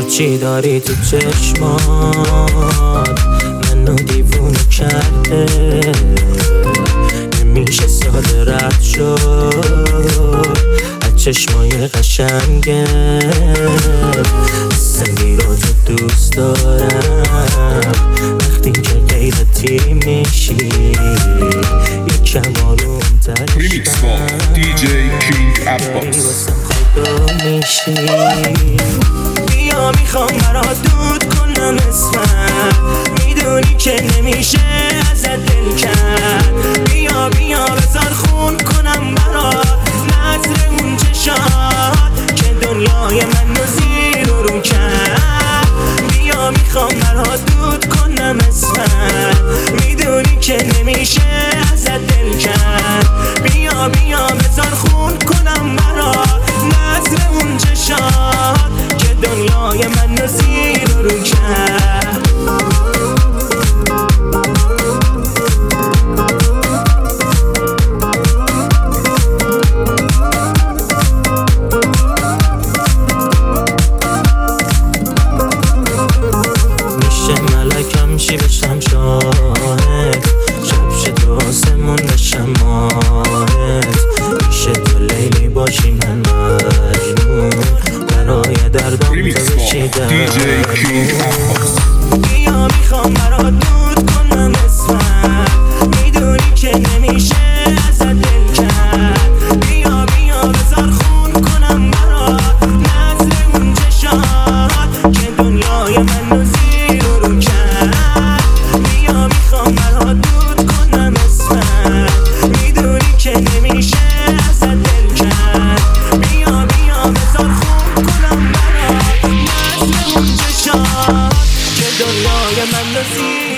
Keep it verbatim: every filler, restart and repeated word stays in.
چی داری تو چشمات منو دیوونه کرده، نمیشه ساده رد شد از چشمای قشنگت. سنگی رو تو دوست دارم وقتی که غیرتی میشی، یکم آروم تر ریمیکس با دی جی کینگ عباس. میشی بیا میخوام برات دود کنم اسمت، میدونی که نمیشه ازت دل کرد. بیا بیا بذار خون کنم برات نظر اون چشات که دنیای من رو زیر و رو کرد. بیا میخوام برات دود کنم اسمت، میدونی که نمیشه ازت دل کرد. بیا بیا بذار خون کنم برات نظر اون چشات که دنیای من رو زیر و رو کرد. میشه ملکم چی بشم شاهد، شب شد و آسمون بشم ماهت. میشه تو لیلی باشی من مجنون، برای دردم تو بشی درمون. بیا میخوام برات دود کنم اسمت، میدونی که نمیشه ازت دل کرد. بیا بیا بذار خون کنم برات نظر اون چشات که دنیای من رو زیر و رو کرد. بیا میخوام برات دود کنم اسمت، میدونی که نمیشه ازت دل کرد. بیا بیا بذار خون کنم برات نظر اون چشات که دنیای من رو زیر